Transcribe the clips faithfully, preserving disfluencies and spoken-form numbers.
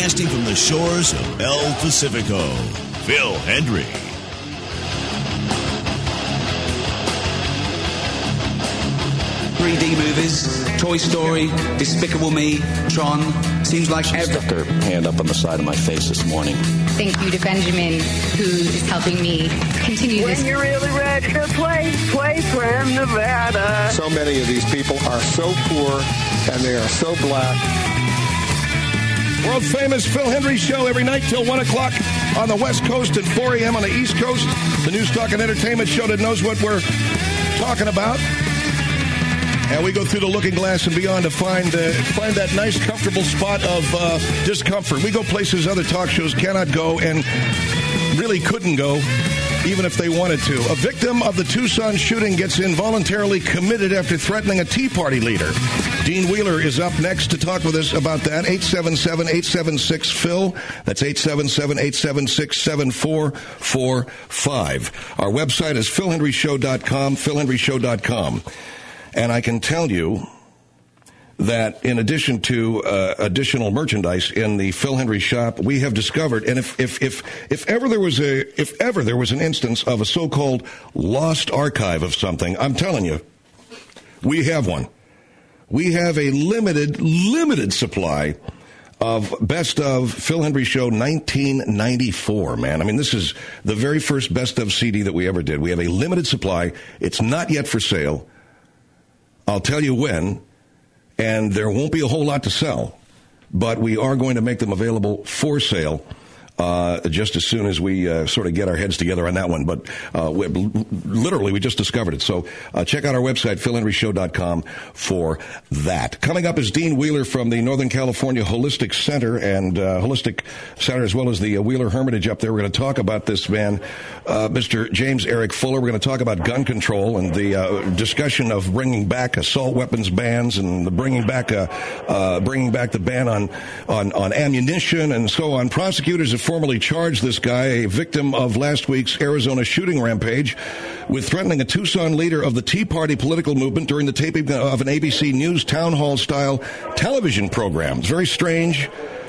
broadcasting from the shores of El Pacifico, Phil Hendrie. three D movies, Toy Story, Despicable Me, Tron. Seems like she stuck her hand up on the side of my face this morning. Thank you to Benjamin, who is helping me continue when this. When you're really ready to play, play from Nevada. So many of these people are so poor, and they are so black. World-famous Phil Hendrie Show every night till one o'clock on the West Coast and four a.m. on the East Coast. The News, Talk, and Entertainment show that knows what we're talking about. And we go through the looking glass and beyond to find uh, find that nice, comfortable spot of uh, discomfort. We go places other talk shows cannot go and really couldn't go, even if they wanted to. A victim of the Tucson shooting gets involuntarily committed after threatening a Tea Party leader. Dean Wheeler is up next to talk with us about that. eight seven seven, eight seven six, P H I L. That's eight seven seven, eight seven six, seven four four five. Our website is phil hendrie show dot com, phil hendrie show dot com. And I can tell you that in addition to uh, additional merchandise in the Phil Hendrie shop, we have discovered, and if, if, if, if ever there was a, if ever there was an instance of a so-called lost archive of something, I'm telling you, we have one. We have a limited, limited supply of Best of Phil Hendrie Show nineteen ninety-four, man. I mean, this is the very first Best of C D that we ever did. We have a limited supply. It's not yet for sale. I'll tell you when, and there won't be a whole lot to sell, but we are going to make them available for sale uh, just as soon as we uh, sort of get our heads together on that one. But uh, we, literally, we just discovered it. So uh, check out our website, phil hendrie show dot com, for that. Coming up is Dean Wheeler from the Northern California Holistic Center and uh, Holistic Center, as well as the uh, Wheeler Hermitage up there. We're going to talk about this man, uh, Mister James Eric Fuller. We're going to talk about gun control and the uh, discussion of bringing back assault weapons bans and the bringing back uh, uh, bringing back the ban on, on, on ammunition and so on. Prosecutors have formally charged this guy, a victim of last week's Arizona shooting rampage, with threatening a Tucson leader of the Tea Party political movement during the taping of an A B C News town hall-style television program. It's a very strange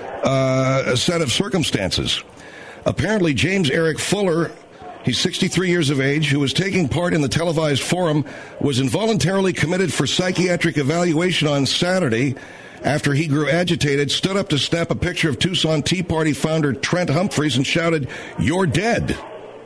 uh, set of circumstances. Apparently, James Eric Fuller, he's sixty-three years of age, who was taking part in the televised forum, was involuntarily committed for psychiatric evaluation on Saturday after he grew agitated, stood up to snap a picture of Tucson Tea Party founder Trent Humphreys and shouted, "You're dead."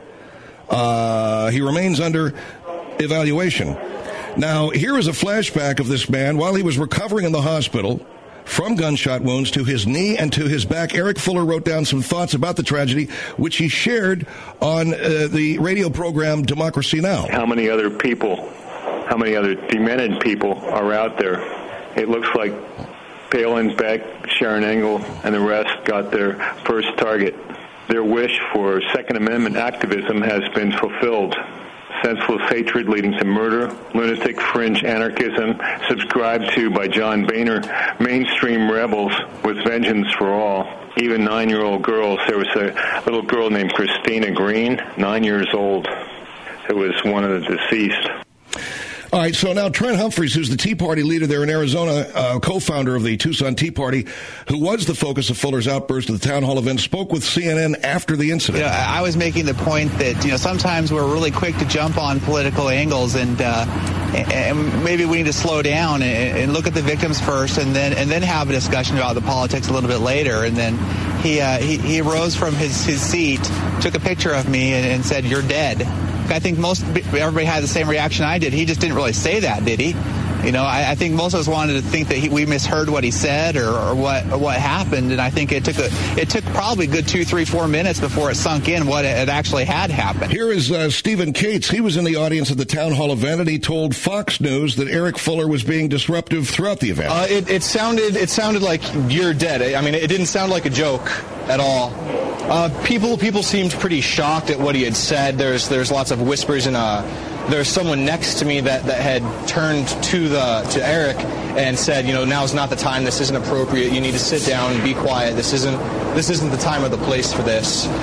Uh, he remains under evaluation. Now, here is a flashback of this man while he was recovering in the hospital from gunshot wounds to his knee and to his back. Eric Fuller wrote down some thoughts about the tragedy, which he shared on uh, the radio program Democracy Now! How many other people, how many other demented people are out there? It looks like Palin, Beck, Sharon Engel, and the rest got their first target. Their wish for Second Amendment activism has been fulfilled. Senseless hatred leading to murder, lunatic fringe anarchism, subscribed to by John Boehner, mainstream rebels with vengeance for all. Even nine-year-old girls. There was a little girl named Christina Green, nine years old, who was one of the deceased. All right, so now Trent Humphreys, who's the Tea Party leader there in Arizona, uh, co-founder of the Tucson Tea Party, who was the focus of Fuller's outburst at the town hall event, spoke with C N N after the incident. You know, I was making the point that, you know, sometimes we're really quick to jump on political angles, and uh, and maybe we need to slow down and, and look at the victims first, and then and then have a discussion about the politics a little bit later. And then he uh, he, he rose from his, his seat, took a picture of me, and, and said, "You're dead." I think most everybody had the same reaction I did. He just didn't really say that, did he? You know, I, I think most of us wanted to think that he, we misheard what he said or, or what or what happened, and I think it took a it took probably a good two, three, four minutes before it sunk in what it, it actually had happened. Here is uh, Stephen Cates. He was in the audience at the town hall event, and he told Fox News that Eric Fuller was being disruptive throughout the event. Uh, it, it sounded it sounded like "you're dead." I mean, it didn't sound like a joke at all. Uh, people people seemed pretty shocked at what he had said. There's there's lots of whispers, and uh, there's someone next to me that, that had turned to the to Eric and said, you know, now's not the time. This isn't appropriate. You need to sit down and be quiet. This isn't this isn't the time or the place for this.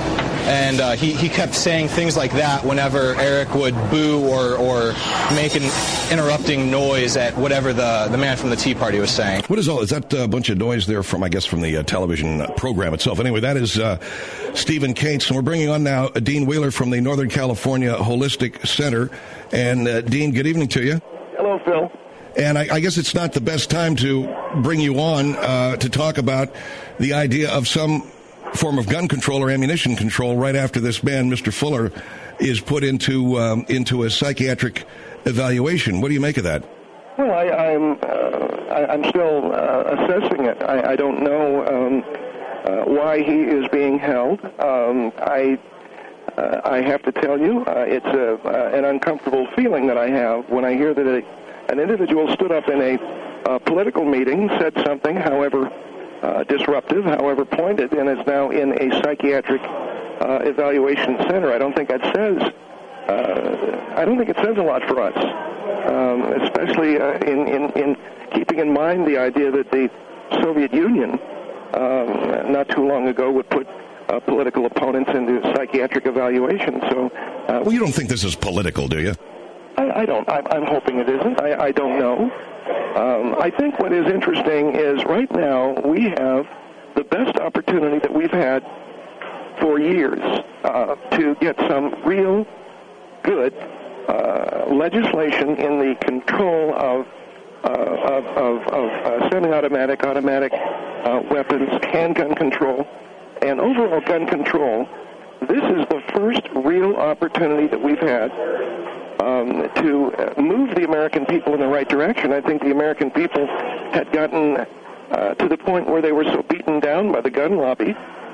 And uh, he, he kept saying things like that whenever Eric would boo or, or make an interrupting noise at whatever the, the man from the Tea Party was saying. What is all? Is that a bunch of noise there from, I guess, from the uh, television program itself? Anyway, that is uh, Stephen Cates. And we're bringing on now uh, Dean Wheeler from the Northern California Holistic Center. And, uh, Dean, good evening to you. Hello, Phil. And I, I guess it's not the best time to bring you on uh, to talk about the idea of some form of gun control or ammunition control right after this man, Mister Fuller, is put into um, into a psychiatric evaluation. What do you make of that? Well, I, I'm uh, I, I'm still uh, assessing it. I, I don't know um, uh, why he is being held. Um, I uh, I have to tell you, uh, it's a, uh, an uncomfortable feeling that I have when I hear that a An individual stood up in a uh, political meeting, said something, however uh, disruptive, however pointed, and is now in a psychiatric uh, evaluation center. I don't think that says. Uh, I don't think it says a lot for us, um, especially uh, in, in in keeping in mind the idea that the Soviet Union, um, not too long ago, would put uh, political opponents into psychiatric evaluation. So, uh, well, you don't think this is political, do you? I, I don't. I, I'm hoping it isn't. I, I don't know. Um, I think what is interesting is right now we have the best opportunity that we've had for years uh, to get some real good uh, legislation in the control of uh, of, of, of uh, semi-automatic, automatic uh, weapons, handgun control, and overall gun control. This is the first real opportunity that we've had Um, to move the American people in the right direction. I think the American people had gotten uh, to the point where they were so beaten down by the gun lobby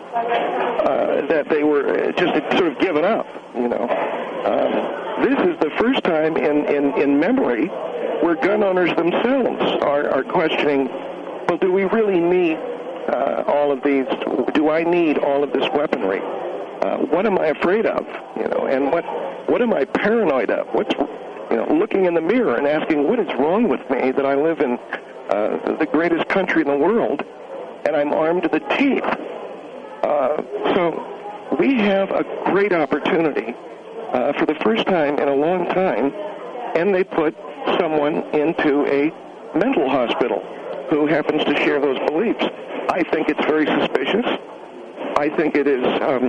uh, that they were just sort of given up, you know. Um, this is the first time in, in, in memory where gun owners themselves are, are questioning, well, do we really need uh, all of these? Do I need all of this weaponry? Uh, what am I afraid of? You know, and what what am I paranoid of? What's, you know, looking in the mirror and asking, what is wrong with me that I live in uh, the greatest country in the world and I'm armed to the teeth? Uh, so we have a great opportunity uh, for the first time in a long time, and they put someone into a mental hospital who happens to share those beliefs. I think it's very suspicious. I think it is, um,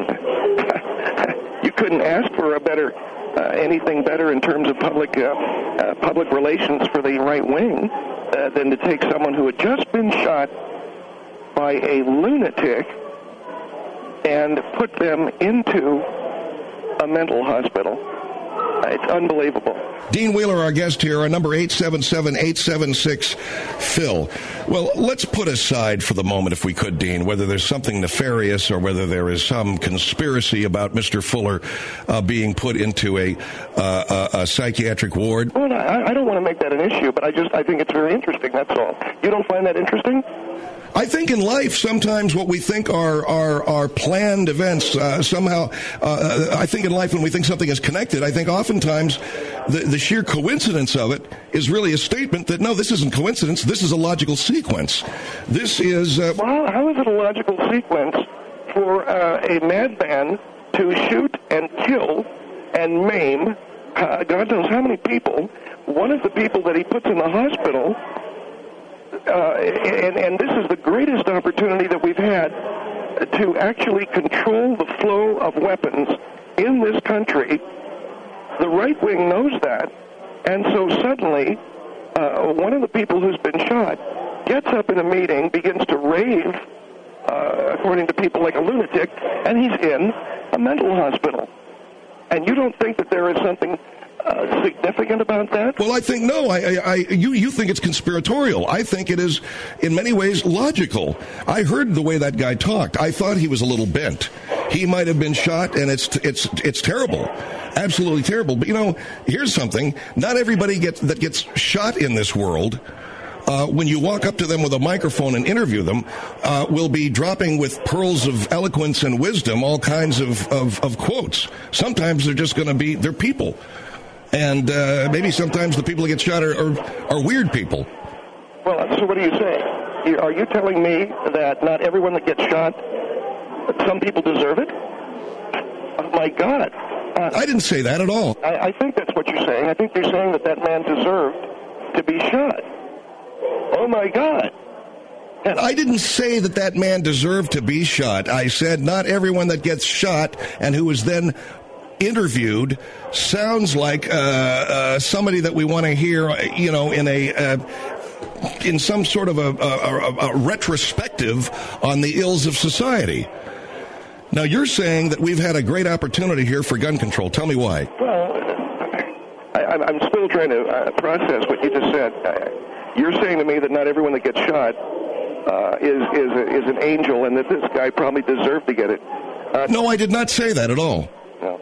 you couldn't ask for a better, uh, anything better in terms of public, uh, uh, public relations for the right wing uh, than to take someone who had just been shot by a lunatic and put them into a mental hospital. It's unbelievable. Dean Wheeler, our guest here, our number eight seven seven, eight seven six, Phil. Well, let's put aside for the moment, if we could, Dean, whether there's something nefarious or whether there is some conspiracy about Mister Fuller uh, being put into a, uh, a, a psychiatric ward. Well, I, I don't want to make that an issue, but I just I think it's very interesting, that's all. You don't find that interesting? I think in life, sometimes what we think are are, are planned events, uh, somehow, uh, I think in life when we think something is connected, I think oftentimes the, the sheer coincidence of it is really a statement that, no, this isn't coincidence, this is a logical sequence. This is... Uh, well, how is it a logical sequence for uh, a madman to shoot and kill and maim uh, God knows how many people? One of the people that he puts in the hospital... Uh, and, and this is the greatest opportunity that we've had to actually control the flow of weapons in this country. The right wing knows that, and so suddenly uh, one of the people who's been shot gets up in a meeting, begins to rave, uh, according to people, like a lunatic, and he's in a mental hospital. And you don't think that there is something Uh, significant about that? Well, I think no. I, I, I, you, you think it's conspiratorial. I think it is, in many ways, logical. I heard the way that guy talked. I thought he was a little bent. He might have been shot, and it's it's it's terrible, absolutely terrible. But you know, here's something: not everybody gets that gets shot in this world. Uh, when you walk up to them with a microphone and interview them, uh, will be dropping with pearls of eloquence and wisdom all kinds of, of, of quotes. Sometimes they're just going to be, they're people. And uh, maybe sometimes the people that get shot are, are, are weird people. Well, so what do you say? Are you telling me that not everyone that gets shot, some people deserve it? Oh, my God. Uh, I didn't say that at all. I, I think that's what you're saying. I think you're saying that that man deserved to be shot. Oh, my God. I didn't say that that man deserved to be shot. I said not everyone that gets shot and who is then interviewed sounds like uh, uh, somebody that we want to hear, you know, in a uh, in some sort of a, a, a, a retrospective on the ills of society. Now, you're saying that we've had a great opportunity here for gun control. Tell me why. Well, I, I'm still trying to uh, process what you just said. Uh, you're saying to me that not everyone that gets shot uh, is is a, is an angel, and that this guy probably deserved to get it. Uh, no, I did not say that at all. No.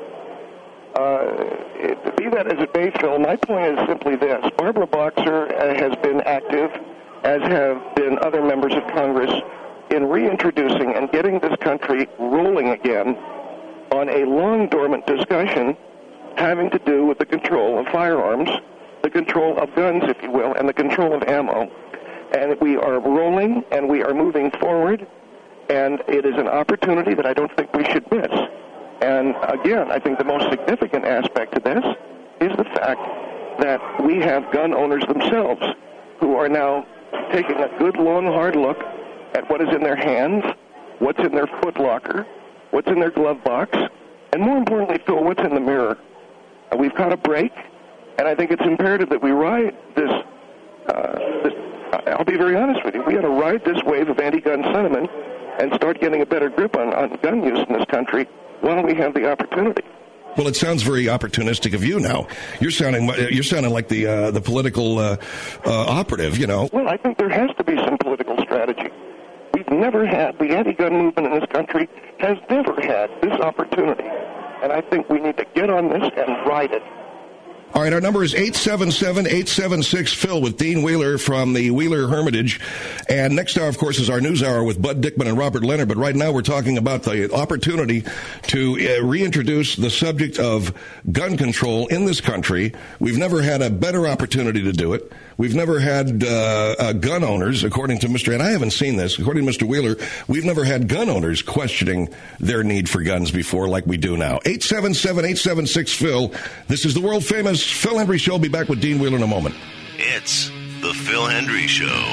Uh, it, be that as it may, Phil, my point is simply this. Barbara Boxer uh, has been active, as have been other members of Congress, in reintroducing and getting this country rolling again on a long dormant discussion having to do with the control of firearms, the control of guns, if you will, and the control of ammo. And we are rolling and we are moving forward, and it is an opportunity that I don't think we should miss. And again, I think the most significant aspect of this is the fact that we have gun owners themselves who are now taking a good, long, hard look at what is in their hands, what's in their foot locker, what's in their glove box, and more importantly, Phil, what's in the mirror. Uh, we've got a break, and I think it's imperative that we ride this, uh, this I'll be very honest with you, we got to ride this wave of anti-gun sentiment and start getting a better grip on, on gun use in this country while we have the opportunity. Well, it sounds very opportunistic of you now. You're sounding you're sounding like the uh, the political uh, uh, operative, you know. Well, I think there has to be some political strategy. We've never had, the anti-gun movement in this country has never had this opportunity. And I think we need to get on this and ride it. All right, our number is eight seven seven, eight seven six, Phil with Dean Wheeler from the Wheeler Hermitage. And next hour, of course, is our news hour with Bud Dickman and Robert Leonard. But right now we're talking about the opportunity to uh, reintroduce the subject of gun control in this country. We've never had a better opportunity to do it. We've never had uh, uh, gun owners, according to Mister and I haven't seen this, according to Mister Wheeler, we've never had gun owners questioning their need for guns before like we do now. eight seven seven, eight seven six, Phil. This is the world-famous Phil Hendrie Show. I'll be back with Dean Wheeler in a moment. It's the Phil Hendrie Show.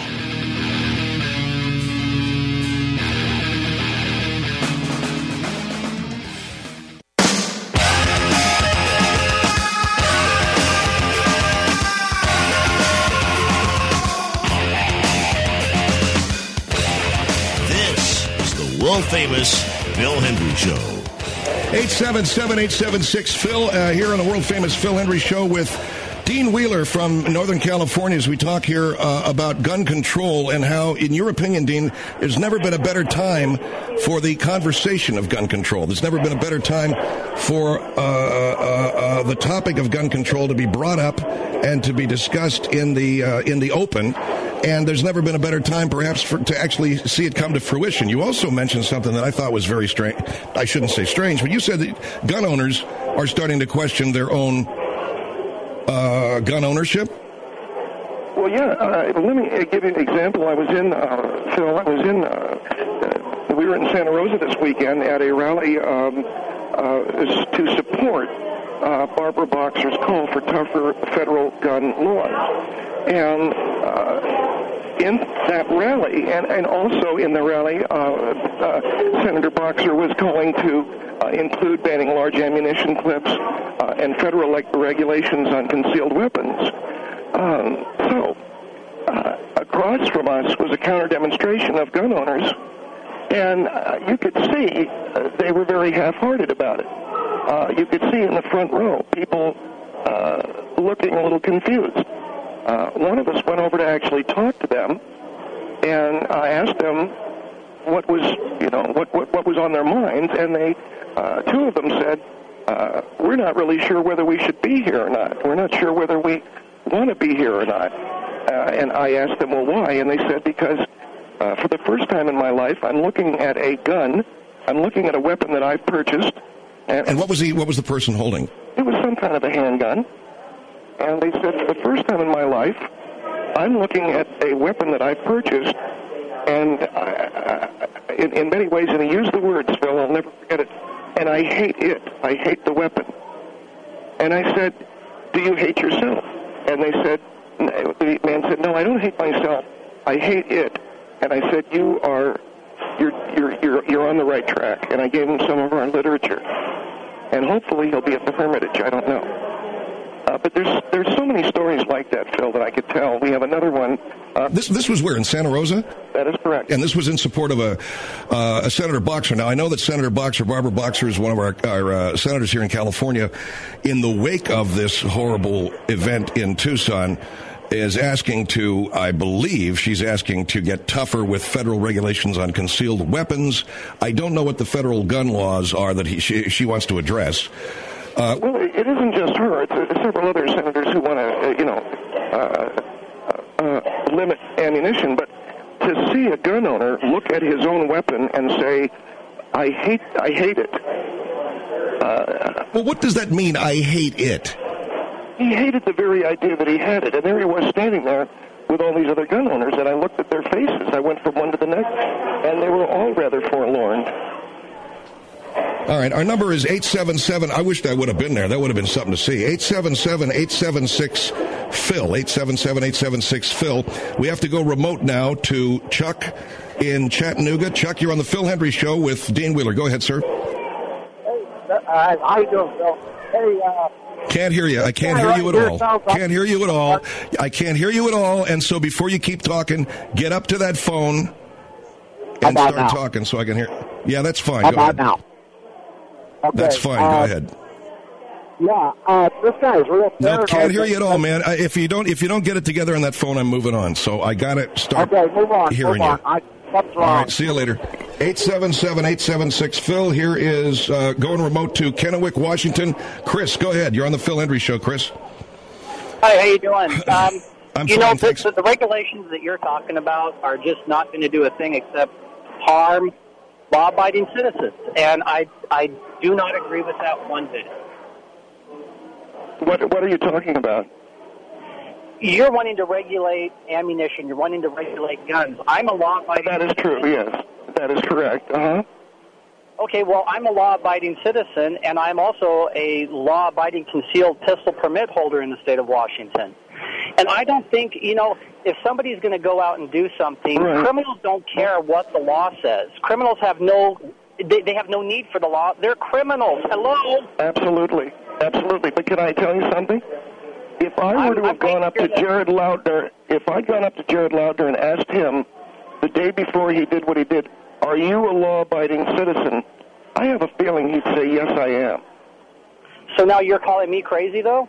World-famous Phil Hendrie Show. eight seven seven, eight seven six, Phil, uh, here on the world-famous Phil Hendrie Show with Dean Wheeler from Northern California as we talk here uh, about gun control and how, in your opinion, Dean, there's never been a better time for the conversation of gun control. There's never been a better time for uh, uh, uh, the topic of gun control to be brought up and to be discussed in the uh, in the open. And there's never been a better time, perhaps, for, to actually see it come to fruition. You also mentioned something that I thought was very strange. I shouldn't say strange, but you said that gun owners are starting to question their own uh, gun ownership. Well, yeah. Uh, let me give you an example. I was in, uh, Phil, I was in, uh, uh, we were in Santa Rosa this weekend at a rally um, uh, to support uh, Barbara Boxer's call for tougher federal gun laws. And uh, in that rally, and, and also in the rally, uh, uh, Senator Boxer was calling to uh, include banning large ammunition clips uh, and federal like, regulations on concealed weapons. Um, so, uh, across from us was a counter-demonstration of gun owners, and uh, you could see uh, they were very half-hearted about it. Uh, you could see in the front row people uh, looking a little confused. Uh, one of us went over to actually talk to them, and I asked them what was, you know, what what, what was on their minds, and they, uh, two of them said, uh, "We're not really sure whether we should be here or not. We're not sure whether we want to be here or not." Uh, and I asked them, "Well, why?" And they said, "Because uh, for the first time in my life, I'm looking at a gun. I'm looking at a weapon that I've purchased." And, and what was the what was the person holding? It was some kind of a handgun. And they said, for the first time in my life, I'm looking at a weapon that I purchased, and I, I, in, in many ways, and he used the words, Phil, I'll never forget it, and I hate it. I hate the weapon. And I said, do you hate yourself? And they said, the man said, no, I don't hate myself. I hate it. And I said, you are, you're, you're, you're, you're on the right track. And I gave him some of our literature. And hopefully he'll be at the Hermitage. I don't know. Uh, but there's there's so many stories like that, Phil, that I could tell. We have another one. Uh, this this was where, in Santa Rosa? That is correct. And this was in support of a uh, a Senator Boxer. Now, I know that Senator Boxer, Barbara Boxer, is one of our, our uh, senators here in California. In the wake of this horrible event in Tucson, is asking to, I believe, she's asking to get tougher with federal regulations on concealed weapons. I don't know what the federal gun laws are that he, she, she wants to address. Uh, well, it isn't just her. It's, it's several other senators who want to, uh, you know, uh, uh, limit ammunition. But to see a gun owner look at his own weapon and say, "I hate, I hate it." Uh, well, what does that mean? I hate it. He hated the very idea that he had it, and there he was standing there with all these other gun owners. And I looked at their faces. I went from one to the next, and they were all rather forlorn. All right, our number is eight seven seven. I wished I would have been there. That would have been something to see. eight seven seven, eight seven six, Phil. eight seven seven, eight seven six, Phil. We have to go remote now to Chuck in Chattanooga. Chuck, you're on the Phil Hendry Show with Dean Wheeler. Go ahead, sir. Hey, uh, how you doing, Phil? Hey, uh... Can't hear you. I can't hear you at all. Can't hear you at all. I can't hear you at all. And so before you keep talking, get up to that phone and start now? talking so I can hear. Yeah, that's fine. How Go about ahead. now? Okay, That's fine. uh, Go ahead. Yeah, uh, this guy's real. No, can't hear you at all, man. I, if you don't, if you don't get it together on that phone, I'm moving on. So I got to start okay, move on, hearing move on. you. I, what's wrong? All right, see you later. eight seven seven, eight seven six, Phil. Here is uh, going remote to Kennewick, Washington. Chris, go ahead. You're on the Phil Hendry Show, Chris. Hi, how you doing? Um, I'm you fine, know, the, the, the regulations that you're talking about are just not going to do a thing except harm law-abiding citizens, and I I do not agree with that one bit. What What are you talking about? You're wanting to regulate ammunition. You're wanting to regulate guns. I'm a law-abiding. That is true. Yes, that is correct. Uh huh. Okay, well, I'm a law-abiding citizen, and I'm also a law-abiding concealed pistol permit holder in the state of Washington. And I don't think, you know, if somebody's going to go out and do something, right. Criminals don't care what the law says. Criminals have no, they, they have no need for the law. They're criminals. Hello? Absolutely. Absolutely. But can I tell you something? If I were I'm, to have I'm gone up to that. Jared Loudner, if I'd gone up to Jared Loudner and asked him the day before he did what he did, are you a law-abiding citizen? I have a feeling he'd say, yes, I am. So now you're calling me crazy, though?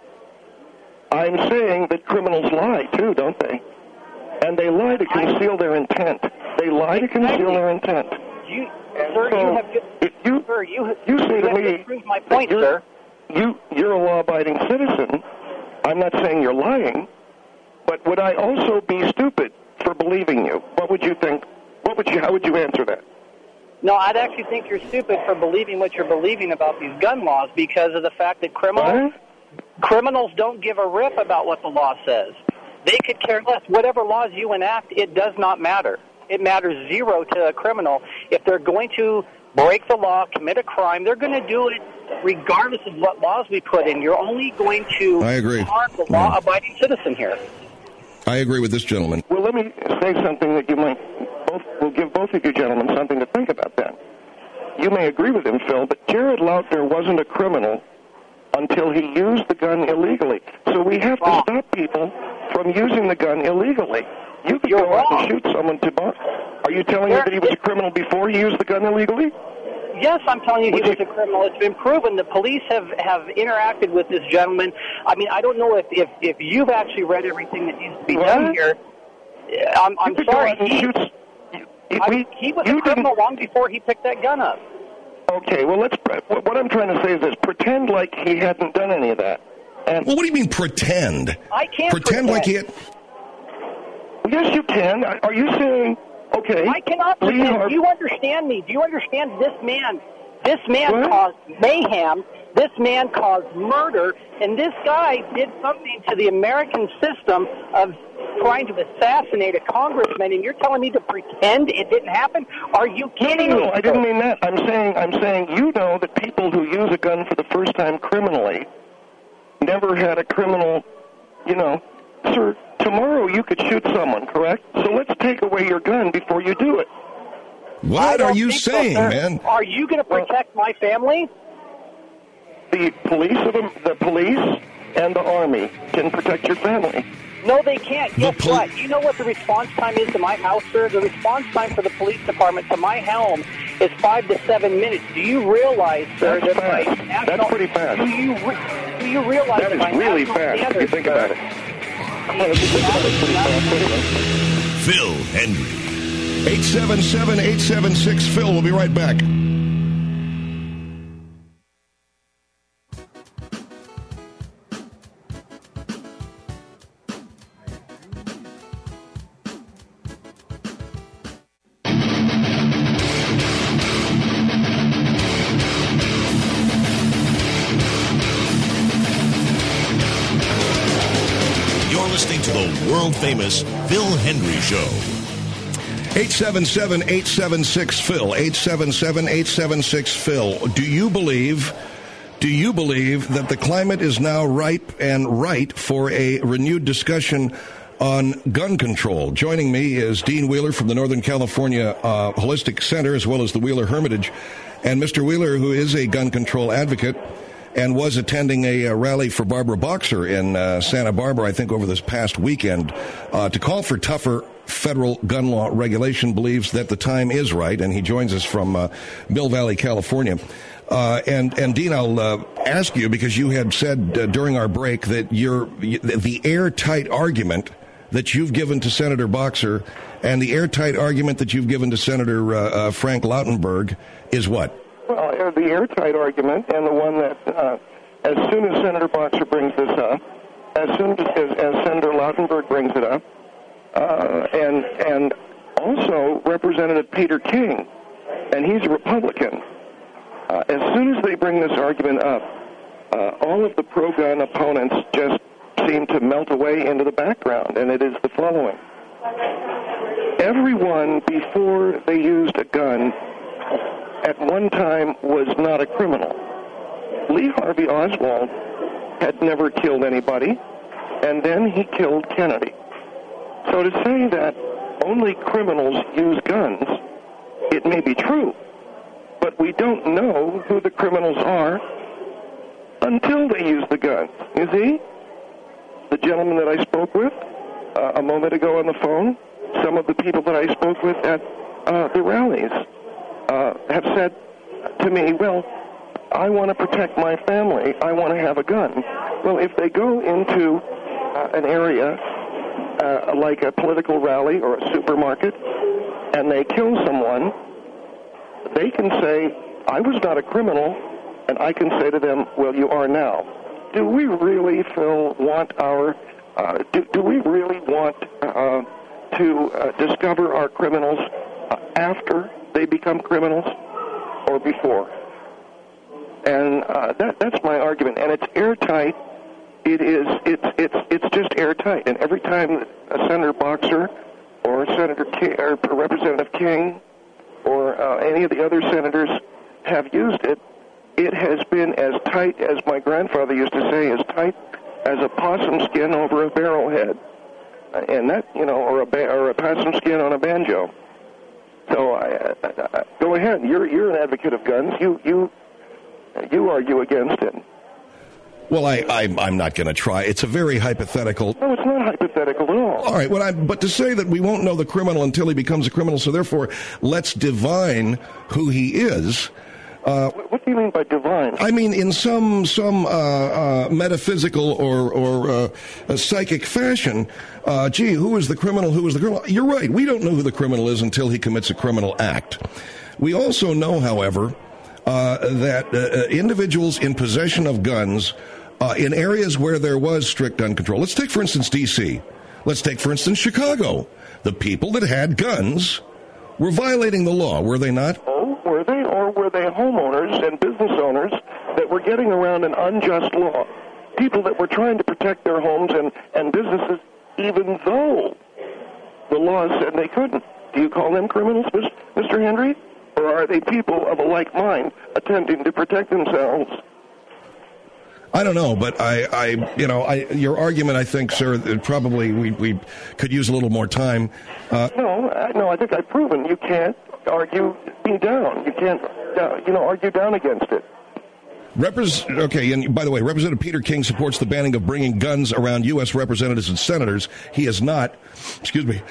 I'm saying that criminals lie, too, don't they? And they lie to conceal their intent. They lie to conceal their intent. You, sir, so you have just, you, sir, you, you say you to have me, disproved my point, you're, sir. You, you're a law-abiding citizen. I'm not saying you're lying, but would I also be stupid for believing you? What would you think? What would you? How would you answer that? No, I'd actually think you're stupid for believing what you're believing about these gun laws because of the fact that criminals criminals don't give a rip about what the law says. They could care less. Whatever laws you enact, it does not matter. It matters zero to a criminal. If they're going to break the law, commit a crime, they're going to do it regardless of what laws we put in. You're only going to I agree. harm the law-abiding citizen here. I agree with this gentleman. Well, let me say something that you might both will give both of you gentlemen something to think about. Then you may agree with him, Phil, but Jared Loudner wasn't a criminal until he used the gun illegally. So we have to stop people from using the gun illegally. You could You're go out wrong. and shoot someone to bar. Are you telling There- me that he was a criminal before he used the gun illegally? Yes, I'm telling you he Would was you- a criminal. It's been proven. The police have, have interacted with this gentleman. I mean, I don't know if, if, if you've actually read everything that needs to be What? done here. I'm, I'm You could go sorry. out and He, shoot. I, we- he was you a criminal didn't- long before he picked that gun up. Okay, well, let's. What what I'm trying to say is this: pretend like he hadn't done any of that. And Well, what do you mean pretend? I can't Pretend like he had... yes, you can. Are you saying? Okay. I cannot Lee pretend. Harvey- Do you understand me? Do you understand this man? This man What? caused mayhem. This man caused murder. And this guy did something to the American system of trying to assassinate a congressman, and you're telling me to pretend it didn't happen? Are you kidding no, no, me? No, I didn't mean that. I'm saying, I'm saying you know that people who use a gun for the first time criminally never had a criminal, you know, sir, tomorrow you could shoot someone, correct? So let's take away your gun before you do it. What are you saying, so, man? Are you going to protect well, my family? The police of the, the police and the Army can protect your family. No, they can't. Guess pol- what? You know what the response time is to my house, sir? The response time for the police department to my home is five to seven minutes. Do you realize, sir, That's that fast. my national... That's pretty fast. Do you, re- do you realize that that is my really national fast standards, if you think sir, about it? Well, if you think about it, pretty fast. Phil Hendrie. eight seven seven, eight seven six, Phil. We'll be right back. You're listening to the world-famous Phil Hendrie Show. eight seven seven, eight seven six, Phil. eight seven seven, eight seven six, Phil. Do you believe, do you believe that the climate is now ripe and right for a renewed discussion on gun control? Joining me is Dean Wheeler from the Northern California uh, Holistic Center, as well as the Wheeler Hermitage. And Mister Wheeler, who is a gun control advocate and was attending a, a rally for Barbara Boxer in uh, Santa Barbara, I think, over this past weekend, uh, to call for tougher federal gun law regulation, believes that the time is right, and he joins us from uh, Mill Valley, California. Uh, and, and Dean, I'll uh, ask you, because you had said uh, during our break that you're, the airtight argument that you've given to Senator Boxer and the airtight argument that you've given to Senator uh, uh, Frank Lautenberg is what? Well, the airtight argument, and the one that uh, as soon as Senator Boxer brings this up, as soon as, as, as Senator Lautenberg brings it up, uh, and and also Representative Peter King, and he's a Republican. Uh, as soon as they bring this argument up, uh, all of the pro-gun opponents just seem to melt away into the background, and it is the following. Everyone, before they used a gun, at one time was not a criminal. Lee Harvey Oswald had never killed anybody, and then he killed Kennedy. So to say that only criminals use guns, it may be true, but we don't know who the criminals are until they use the guns. You see? The gentleman that I spoke with uh, a moment ago on the phone, some of the people that I spoke with at uh, the rallies, Uh, have said to me, well, I want to protect my family. I want to have a gun. Well, if they go into uh, an area uh, like a political rally or a supermarket and they kill someone, they can say, I was not a criminal, and I can say to them, well, you are now. Do we really, Phil, want our, uh, do, do we really want uh, to uh, discover our criminals uh, after they become criminals or before? And uh, that that's my argument, and it's airtight. It is it's it's it's just airtight. And every time a Senator Boxer or Senator King, or Representative King or uh, any of the other senators have used it, it has been as tight as my grandfather used to say, as tight as a possum skin over a barrel head, and that you know, or a ba- or a possum skin on a banjo. So I, I, I, go ahead. You're you're an advocate of guns. You you you argue against it. Well, I, I I'm not going to try. It's a very hypothetical. No, it's not hypothetical at all. All right. Well, I, but to say that we won't know the criminal until he becomes a criminal, so therefore let's divine who he is. Uh, what do you mean by divine? I mean in some some uh, uh, metaphysical or or uh, a psychic fashion. Uh, gee, who is the criminal? Who is the criminal? You're right. We don't know who the criminal is until he commits a criminal act. We also know, however, uh, that uh, individuals in possession of guns uh, in areas where there was strict gun control. Let's take, for instance, D C Let's take, for instance, Chicago. The people that had guns were violating the law, were they not? Oh, were they? Or were they homeowners and business owners that were getting around an unjust law? People that were trying to protect their homes and, and businesses even though the law said they couldn't. Do you call them criminals, Mister Henry? Or are they people of a like mind attempting to protect themselves? I don't know, but I, I you know, I, your argument, I think, sir, that probably we, we could use a little more time. Uh, no, I, no, I think I've proven you can't argue me down. You can't, uh, you know, argue down against it. Repres- okay, and by the way, Representative Peter King supports the banning of bringing guns around U S representatives and senators. He is not, excuse me,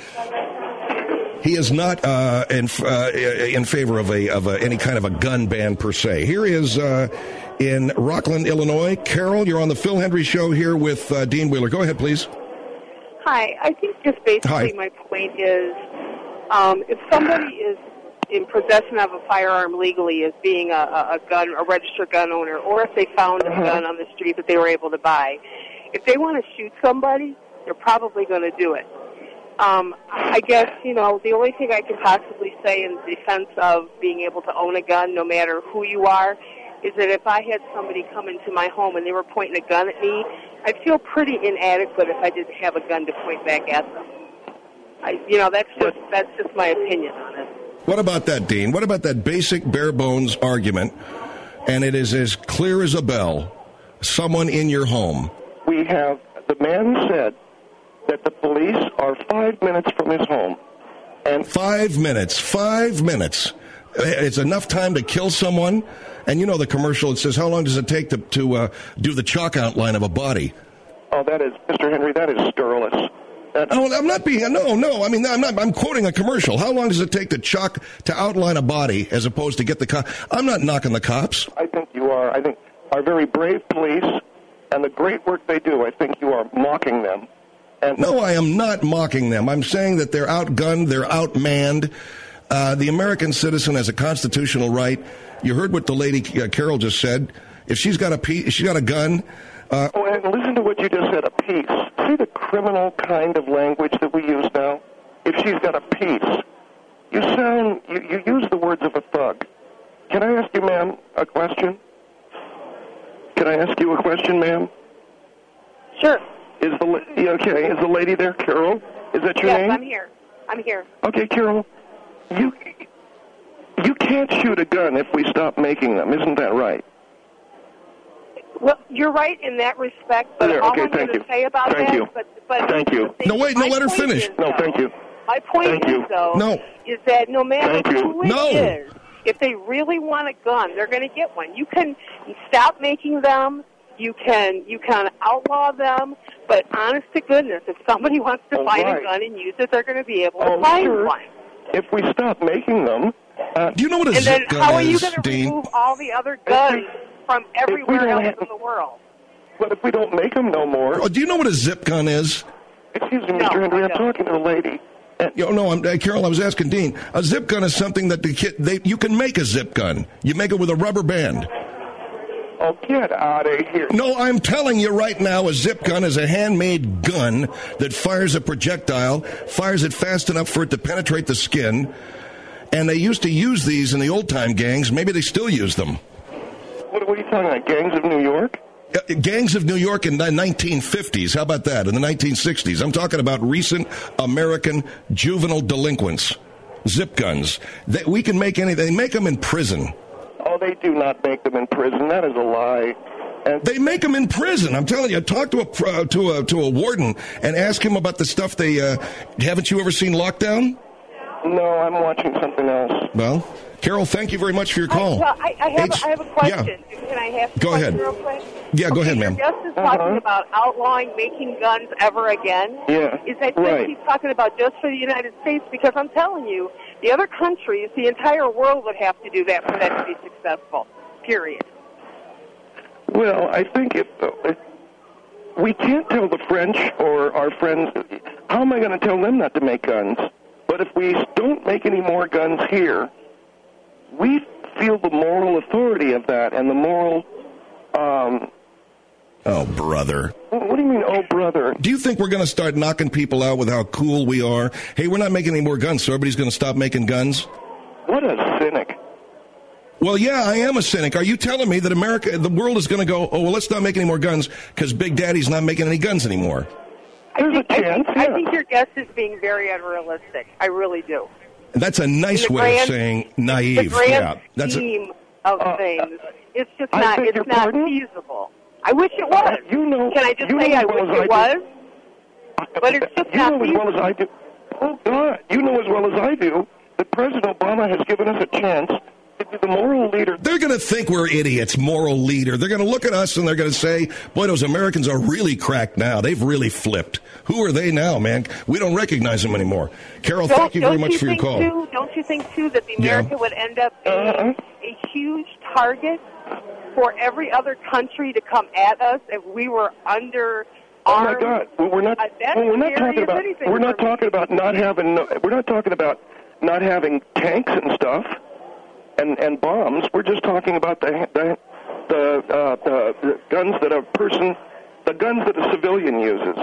he is not uh, in uh, in favor of a of a, any kind of a gun ban per se. Here is uh, in Rockland, Illinois. Carol, you're on the Phil Hendry Show here with uh, Dean Wheeler. Go ahead, please. Hi, I think just basically Hi. my point is, um, if somebody is in possession of a firearm legally as being a, a gun, a registered gun owner, or if they found a gun on the street that they were able to buy, if they want to shoot somebody, they're probably going to do it. Um, I guess, you know, the only thing I can possibly say in defense of being able to own a gun, no matter who you are, is that if I had somebody come into my home and they were pointing a gun at me, I'd feel pretty inadequate if I didn't have a gun to point back at them. I, you know, that's just that's just my opinion on it. What about that, Dean? What about that basic bare bones argument? And it is as clear as a bell. Someone in your home. We have, the man said that the police are five minutes from his home. And Five minutes. Five minutes. It's enough time to kill someone. And you know the commercial, it says, how long does it take to, to uh, do the chalk outline of a body? Oh, that is, Mister Henry, that is scurrilous. That, oh, I'm not being, no, no, I mean, I'm not, I'm quoting a commercial. How long does it take to chalk, to outline a body as opposed to get the cop? I'm not knocking the cops. I think you are. I think our very brave police and the great work they do, I think you are mocking them. And no, I am not mocking them. I'm saying that they're outgunned, they're outmanned. Uh, the American citizen has a constitutional right. You heard what the lady uh, Carol just said. If she's got a piece, she's got a gun. Uh, oh, and listen to what you just said, a piece. See the criminal kind of language that we use now? If she's got a piece, you sound, you, you use the words of a thug. Can I ask you, ma'am, a question? Can I ask you a question, ma'am? Sure. Is the okay? Is the lady there, Carol? Is that your yes, name? Yes, I'm here. I'm here. Okay, Carol. You you can't shoot a gun if we stop making them. Isn't that right? Well, you're right in that respect, but there, all okay, I'm going you. to say about thank that, you. but, but thank you. No, wait, no, let her finish. Is, no, though, thank you. My point thank is, you. though, no. is that no matter thank you. who it no. is, if they really want a gun, they're going to get one. You can stop making them. You can you can outlaw them, but honest to goodness, if somebody wants to oh, find right. a gun and use it, they're going to be able to oh, find sure. one. If we stop making them, uh, do you know what a and zip then gun how are is, you going to Dean? remove all the other guns from everywhere else have, in the world? But if we don't make them no more, oh, do you know what a zip gun is? Excuse me, no, Mister Henry, I I'm don't. talking to a lady. You know, no, I'm, uh, Carol, I was asking Dean. A zip gun is something that the kid, they, you can make a zip gun. You make it with a rubber band. Oh, get out of here. No, I'm telling you right now, a zip gun is a handmade gun that fires a projectile, fires it fast enough for it to penetrate the skin. And they used to use these in the old-time gangs. Maybe they still use them. What, what are you talking about, gangs of New York? Uh, gangs of New York in the nineteen fifties. How about that? In the nineteen sixties. I'm talking about recent American juvenile delinquents. Zip guns. They, we can make anything. They make them in prison. Oh, they do not make them in prison. That is a lie. And they make them in prison. I'm telling you. Talk to a uh, to a to a warden and ask him about the stuff they. Uh, haven't you ever seen Lockdown? No, I'm watching something else. Well, Carol, thank you very much for your call. I, well, I, I, have, H- a, I have a question. Yeah. Can I ask Go a question ahead. real quick? Yeah, go okay, ahead, ma'am. Just is talking uh-huh. about outlawing making guns ever again. Yeah, Is that just right. he's talking about just for the United States? Because I'm telling you, the other countries, the entire world would have to do that for that to be successful, period. Well, I think if, if we can't tell the French or our friends, how am I going to tell them not to make guns? But if we don't make any more guns here, we feel the moral authority of that and the moral... Um, oh, brother. What do you mean, oh, brother? Do you think we're going to start knocking people out with how cool we are? Hey, we're not making any more guns, so everybody's going to stop making guns? What a cynic. Well, yeah, I am a cynic. Are you telling me that America, the world is going to go, oh, well, let's not make any more guns because Big Daddy's not making any guns anymore? I There's think, a chance, I think, yeah. I think your guess is being very unrealistic. I really do. That's a nice In the way grand- of saying naive. The grand yeah, that's a, scheme of Uh, things, it's just I not. beg It's your not pardon? feasible. I wish it was. You know, Can I just you say know I as well wish as it I was? do. But it's just you not know as well as feasible. I do. Oh God, you know as well as I do that President Obama has given us a chance to be the moral leader. they're going to think we're idiots, moral leader. They're going to look at us and they're going to say, boy, those Americans are really cracked now. They've really flipped. Who are they now, man? We don't recognize them anymore. Carol, Don't- thank you very don't much you for your think call. Too, don't you think, too, that the America Yeah. would end up being Uh-huh. a huge target for every other country to come at us if we were under Oh my armed? God! Well, we're not. Uh, that's well, we're not scary talking as about. anything We're not for me. talking about not having. We're not talking about not having tanks and stuff, and and bombs. We're just talking about the the the, uh, the, the guns that a person, the guns that a civilian uses.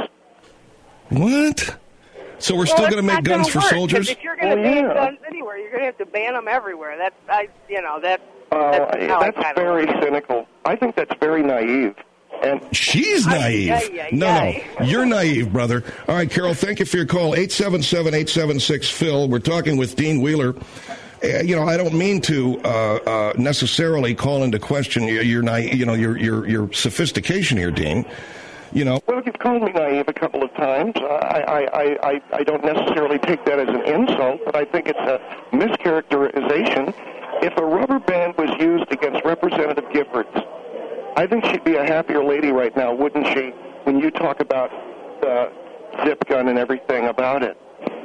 What? So we're Well, still that's going to make not gonna guns for work, 'cause soldiers? If you're going to Well, ban yeah. guns anywhere, you're going to have to ban them everywhere. That's, I, you know, that. Uh, that's how I that's kinda very look at it. cynical. I think that's very naive. And She's naive. Ay, ay, ay, no, ay. no. You're naive, brother. All right, Carol, thank you for your call. eight seven seven, eight seven six, Phil. We're talking with Dean Wheeler. Uh, you know, I don't mean to uh, uh, necessarily call into question your, your, naive, you know, your, your, your sophistication here, Dean. You know, well, you've called me naive a couple of times. I, I, I, I, I don't necessarily take that as an insult, but I think it's a mischaracterization. If a rubber band was used against Representative Giffords, I think she'd be a happier lady right now, wouldn't she, when you talk about the zip gun and everything about it?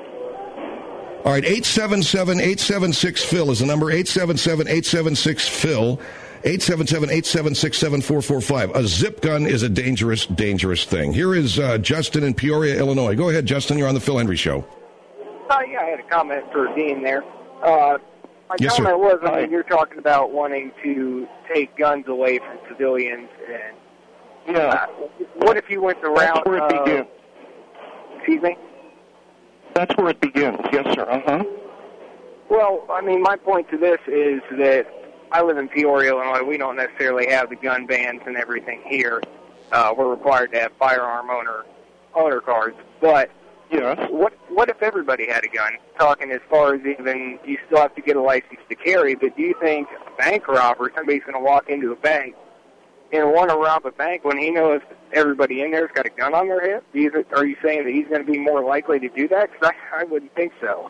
all right, eight seven seven, eight seven six, Phil is the number, eight seven seven, eight seven six, Phil, eight seven seven, eight seven six, seven four four five. A zip gun is a dangerous, dangerous thing. Here is uh, Justin in Peoria, Illinois. Go ahead, Justin. You're on the Phil Henry Show. Uh, yeah, I had a comment for Dean there. Uh, my Yes, sir. comment was, I mean, you're talking about wanting to take guns away from civilians, and Yeah. uh, what if you went the That's route where it of- begins. Excuse me? That's where it begins. Yes, sir. Uh-huh. Well, I mean, my point to this is that I live in Peoria, Illinois. We don't necessarily have the gun bans and everything here. Uh, we're required to have firearm owner owner cards. But yes. what what if everybody had a gun? Talking as far as even you still have to get a license to carry, but do you think a bank robber, somebody's going to walk into a bank and want to rob a bank when he knows everybody in there's got a gun on their hip? Do you, are you saying that he's going to be more likely to do that? Because I, I wouldn't think so.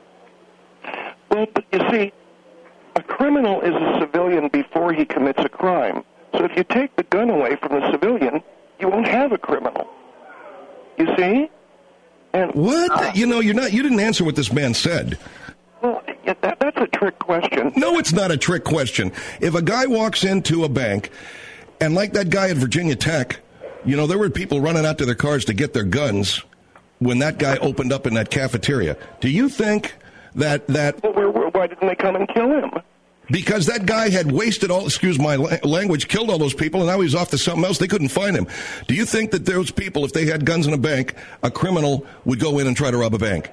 Well, but you see, a criminal is a civilian before he commits a crime. So if you take the gun away from the civilian, you won't have a criminal. You see? And What? Uh, you know, you're not. You didn't answer what this man said. Well, yeah, that, that's a trick question. No, it's not a trick question. If a guy walks into a bank, and like that guy at Virginia Tech, you know, there were people running out to their cars to get their guns when that guy opened up in that cafeteria. Do you think that that? Well, where, where, why didn't they come and kill him? Because that guy had wasted all, excuse my la- language, killed all those people, and now he's off to something else. They couldn't find him. Do you think that those people, if they had guns in a bank, a criminal would go in and try to rob a bank?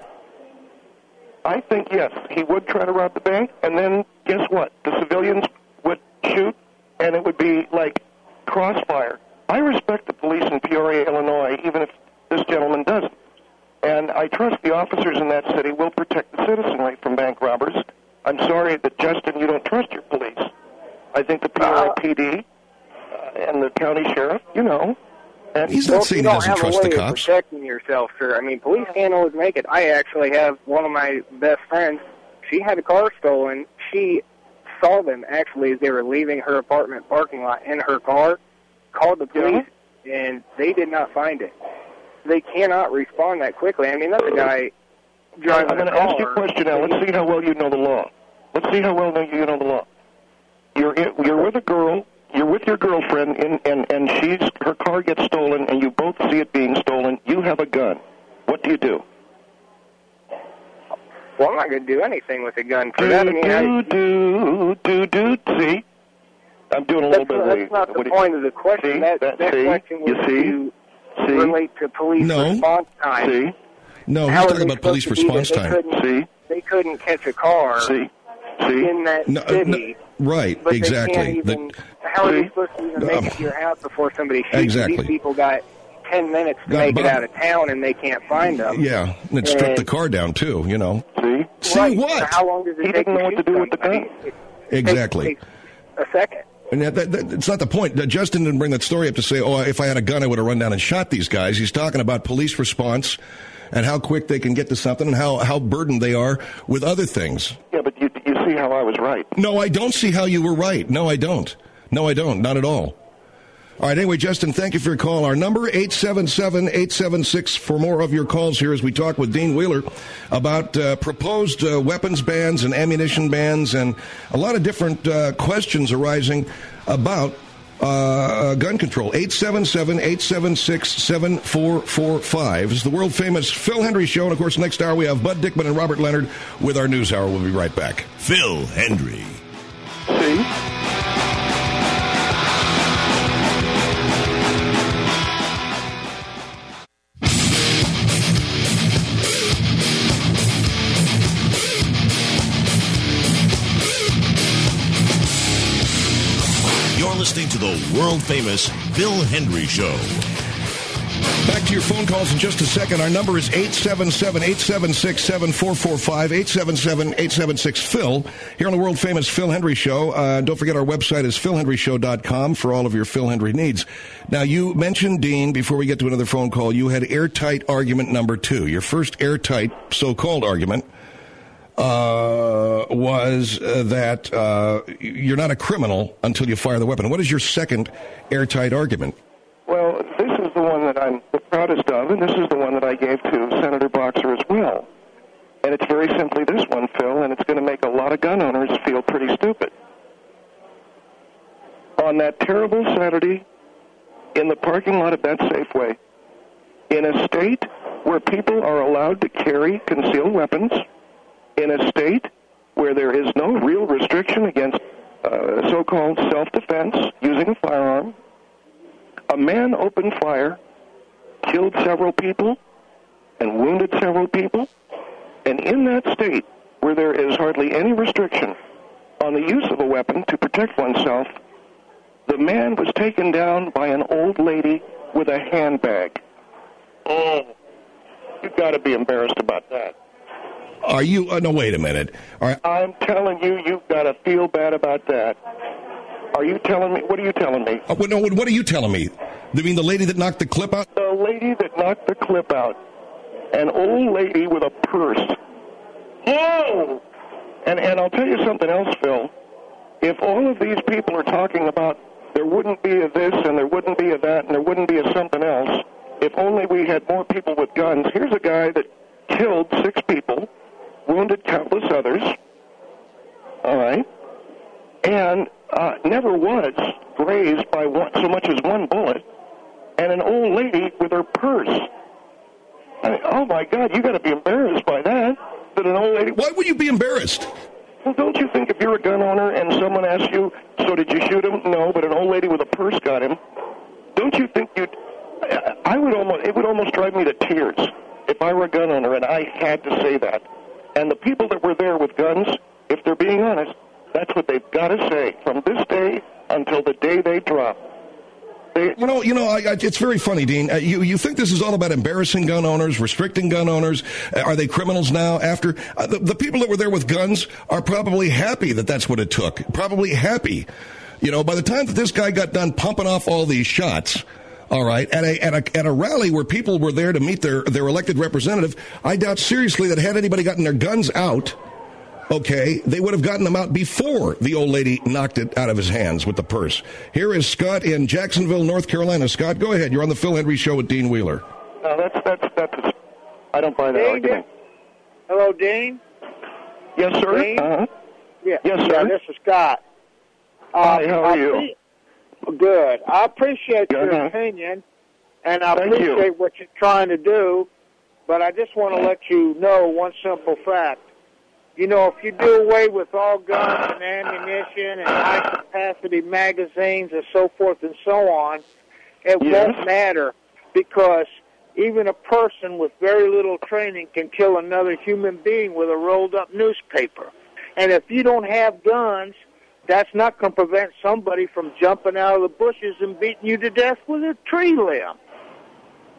I think, yes, he would try to rob the bank, and then guess what? The civilians would shoot, and it would be like crossfire. I respect the police in Peoria, Illinois, even if this gentleman doesn't. And I trust the officers in that city will protect the citizenry from bank robbers. I'm sorry that, Justin, you don't trust your police. I think the Peoria Uh, P D uh, and the county sheriff, you know. And He's Well, not if saying you he don't doesn't have trust a the way cops. of protecting yourself, sir. I mean, police can't always make it. I actually have one of my best friends. She had a car stolen. She saw them actually as they were leaving her apartment parking lot in her car, called the police, and they did not find it. They cannot respond that quickly. I mean, that's a guy driving I'm going a to ask you car. a question now. Let's see how well you know the law. Let's see how well you know the law. You're in, you're with a girl. You're with your girlfriend, and, and, and she's her car gets stolen, and you both see it being stolen. You have a gun. What do you do? Well, I'm not going to do anything with a gun for that. I mean, I, do, do, do, do. See? I'm doing a little that's, bit of that's the... not the what do you- point of the question. See? That, That- that see? question was You see? to See? relate to police No. response time. See? No, he's How are talking they about police supposed to do response that? time. They couldn't, See? they couldn't catch a car See? See? in that No, uh, city. no, right, But exactly. they can't even, The- how are See? they supposed to even make Um, it to your house before somebody shoots you? exactly. These people got ten minutes to Got make it Bob. out of town, and they can't find them. Yeah, and it stripped And- the car down, too, you know. See? See Right. what? So how long does it He take didn't know what to shoot do with the somebody? gun. It Exactly. takes a second. And that, that, that, it's not the point. Uh, Justin didn't bring that story up to say, oh, if I had a gun, I would have run down and shot these guys. He's talking about police response and how quick they can get to something and how, how burdened they are with other things. Yeah, but you, you see how I was right. No, I don't see how you were right. No, I don't. No, I don't. Not at all. All right, anyway, Justin, thank you for your call. Our number, eight seven seven, eight seven six, for more of your calls here as we talk with Dean Wheeler about uh, proposed uh, weapons bans and ammunition bans and a lot of different uh, questions arising about uh, gun control. eight seven seven, eight seven six, seven four four five is the world-famous Phil Hendry Show. And, of course, next hour we have Bud Dickman and Robert Leonard with our News Hour. We'll be right back. Phil Hendry. See? You're listening to the world-famous Phil Hendry Show. Back to your phone calls in just a second. Our number is eight seven seven, eight seven six, seven four four five, eight seven seven, eight seven six, Phil, here on the world-famous Phil Hendry Show. Uh, don't forget our website is phil hendry show dot com for all of your Phil Hendry needs. Now, you mentioned, Dean, before we get to another phone call, you had airtight argument number two. Your first airtight so-called argument uh, was uh, that uh, you're not a criminal until you fire the weapon. What is your second airtight argument? Well, this is the one that I'm the proudest of, and this is the one that I gave to Senator Boxer as well. And it's very simply this one, Phil, and it's going to make a lot of gun owners feel pretty stupid. On that terrible Saturday, in the parking lot of that Safeway, in a state where people are allowed to carry concealed weapons, in a state where there is no real restriction against uh, so-called self-defense using a firearm, a man opened fire, killed several people, and wounded several people. And in that state, where there is hardly any restriction on the use of a weapon to protect oneself, the man was taken down by an old lady with a handbag. Oh, you've got to be embarrassed about that. Are you? Uh, no, wait a minute. All right. I'm telling you, you've got to feel bad about that. Are you telling me? What are you telling me? Uh, what, no, what are you telling me? You mean the lady that knocked the clip out? The lady that knocked the clip out. An old lady with a purse. Oh! And, and I'll tell you something else, Phil. If all of these people are talking about there wouldn't be a this and there wouldn't be a that and there wouldn't be a something else, if only we had more people with guns. Here's a guy that killed six people, wounded countless others, all right, and uh, never was grazed by one, so much as one bullet, and an old lady with her purse. I mean, oh, my God, you got to be embarrassed by that, that an old lady... Why would you be embarrassed? Well, don't you think if you're a gun owner and someone asks you, so did you shoot him? No, but an old lady with a purse got him. Don't you think you'd... I would almost... It would almost drive me to tears if I were a gun owner and I had to say that. And the people that were there with guns, if they're being honest, that's what they've got to say from this day until the day they drop. They, you know, you know, I, I, it's very funny, Dean. Uh, you you think this is all about embarrassing gun owners, restricting gun owners? Uh, are they criminals now? After uh, the, the people that were there with guns are probably happy that that's what it took. Probably happy. You know, by the time that this guy got done pumping off all these shots, all right, at a at a at a rally where people were there to meet their their elected representative, I doubt seriously that had anybody gotten their guns out, okay, they would have gotten them out before the old lady knocked it out of his hands with the purse. Here is Scott in Jacksonville, North Carolina. Scott, go ahead. You're on the Phil Hendry Show with Dean Wheeler. No, that's that's that's. I don't buy that Dean, argument. Hello, Dean. Yes, sir. Dean? Uh-huh. Yeah. Yes, yeah, sir. this is Scott. Hi, how are I you? Pre- Good. I appreciate your Uh-huh. opinion, and I Thank appreciate you. what you're trying to do, but I just want to let you know one simple fact. You know, if you do away with all guns and ammunition and high-capacity magazines and so forth and so on, it Yes. won't matter, because even a person with very little training can kill another human being with a rolled-up newspaper. And if you don't have guns, that's not going to prevent somebody from jumping out of the bushes and beating you to death with a tree limb.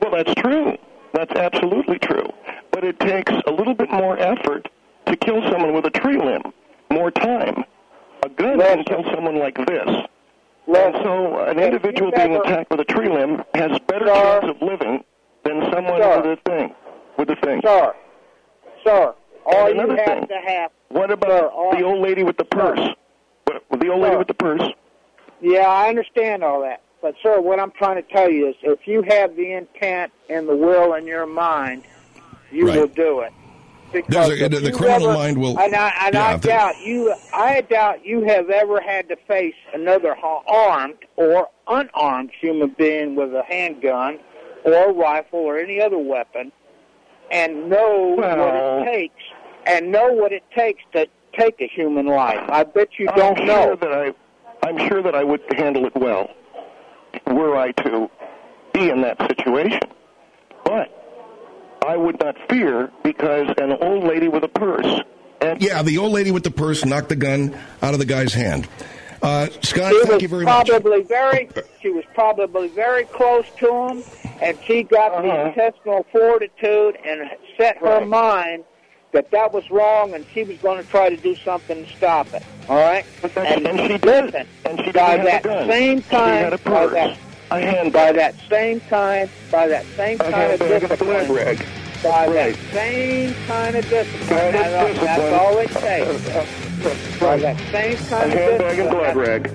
Well, that's true. That's absolutely true. But it takes a little bit more effort to kill someone with a tree limb, more time. A gun can kill someone like this. And so an individual being attacked with a tree limb has better chance of living than someone Sir. with a thing. With a thing. Sir, sir, all And you another have thing. to have... What about Sir, all- the old lady with the purse? What, the old lady Sir. with the purse? Yeah, I understand all that. But, sir, what I'm trying to tell you is if you have the intent and the will in your mind, you Right. will do it. There's a, if the, the you criminal ever- mind will. And I, and yeah, I if the- doubt you. I doubt you have ever had to face another ha- armed or unarmed human being with a handgun or a rifle or any other weapon, and know Well- what it takes, and know what it takes to take a human life. I bet you don't I'm know. Sure that I, I'm sure that I would handle it well, were I to be in that situation. But I would not fear because an old lady with a purse. And Yeah, the old lady with the purse knocked the gun out of the guy's hand. Uh, Scott, She thank was you very much. probably very. She was probably very close to him, and she got Uh-huh. the intestinal fortitude and set her Right. mind that that was wrong, and she was going to try to do something to stop it. All right, and, and she did. listen, And she by didn't that have a gun. same She time, had a by purse. that, a handbag. by that same time, by that same a kind of handbag and a discipline, blood rag. by Right. that same kind of discipline. Kind of That's, that's discipline. all it takes. By that same A kind of handbag and discipline. blood rag.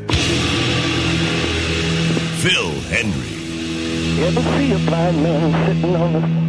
Phil Hendry. You ever see a blind man sitting on the